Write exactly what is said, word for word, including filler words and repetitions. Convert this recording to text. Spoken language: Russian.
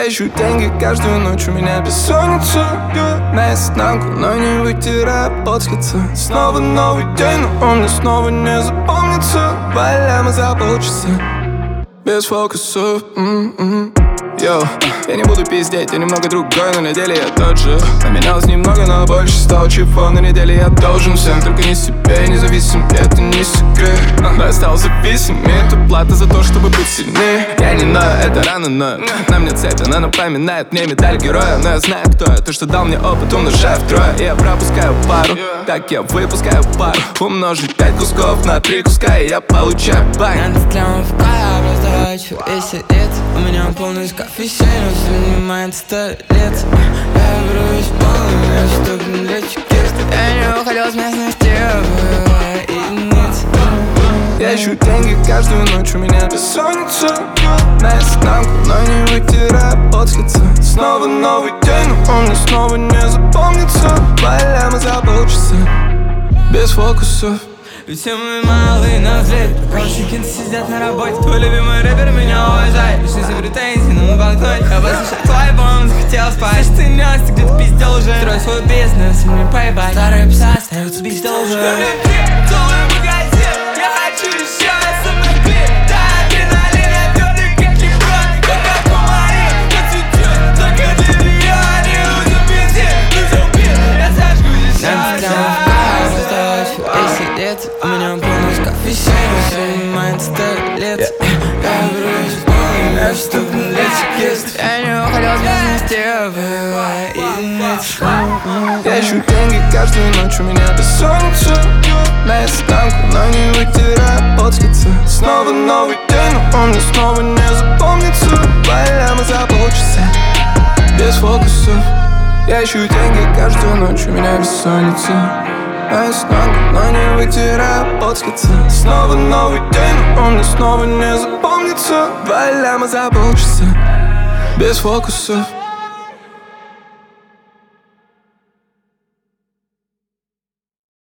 Я ищу деньги каждую ночь, у меня бессонница. На изнанку, но не вытираю пот с лица. Снова новый день, но он мне снова не запомнится. Валяем за полчаса без фокусов. м-м-м. Йоу, я не буду пиздеть, я немного другой, но на деле я тот же. Поменялось немного, но больше стал чего. На неделе я должен всем, только не себе, независим, это не секрет. Но я стал зависим, это плата за то, чтобы быть сильнее. Я не ною, это рано, но на мне цепь, она напоминает мне медаль героя. Но я знаю, кто я, то, что дал мне опыт, умножаю втрое. И я пропускаю пару, так я выпускаю пару. Умножить пять кусков на три куска, и я получаю бай. Надо прямо в кайф, я просто хочу веселить. У меня полный шкаф вещей, но все внимает сто лет. Я врусь полный, я штук для чекист. Я не уходил с местности, бывая единиц. Я ищу деньги каждую ночь, у меня бессонница. На изнанку, но не вытираю пот с лица. Снова новый день, но он мне снова не запомнится. Валяем за полчаса без фокусов. Ведь все мы малые на взлет. Кончики сидят на работе. Твой любимый рэпер меня уважает. Лишь из-за претензий на блокноте. Я послушал твой альбом, захотел спать. Ты нес, ты где-то пиздел уже. Строй свой бизнес, и мне поебать. Старые пса остаются без должен. Целый магазин, я хочу еще со мной клип. Да, адреналин, я твердый, как леброн. Как аквамарин, как цветет. Только для меня не нужен бензин, нужен бит. Я сожгу еще раз. У меня полный шкаф вещей, но все внимает сто лет. Я врусь полный, я штук для чекист. Я не уходил с местности, бывая единиц. Я ищу деньги каждую ночь, у меня бессонница. На изнанку, но не вытираю пот с лица. Снова новый день, но он мне снова не запомнится. Валяем за полчаса без фокусов. Я ищу деньги каждую ночь, у меня бессонница. На изнанку, но не вытираю пот с лица. Снова новый день, но он мне снова не запомнится. Валяем за полчаса без фокусов.